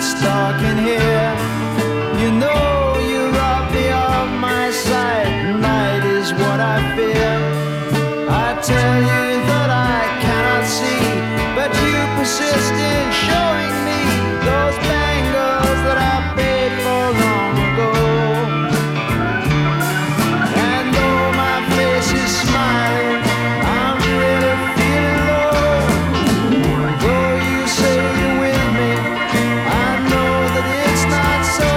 stalking here. You know you rob me of my sight. Night is what I fear. I tell you that I cannot see, but you persist in showing me those bangles that I paid for long ago. And though my face is smiling, I'm really feeling low. Though you say you're with me, I know that it's not so.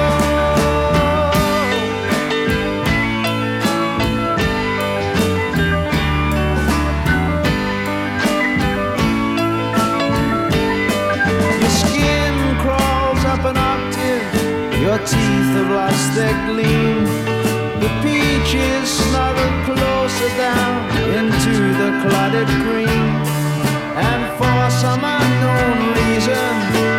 Your skin crawls up an octave, your teeth have lost their gleam. The peaches snuggle closer down into the clotted cream. And for some unknown reason,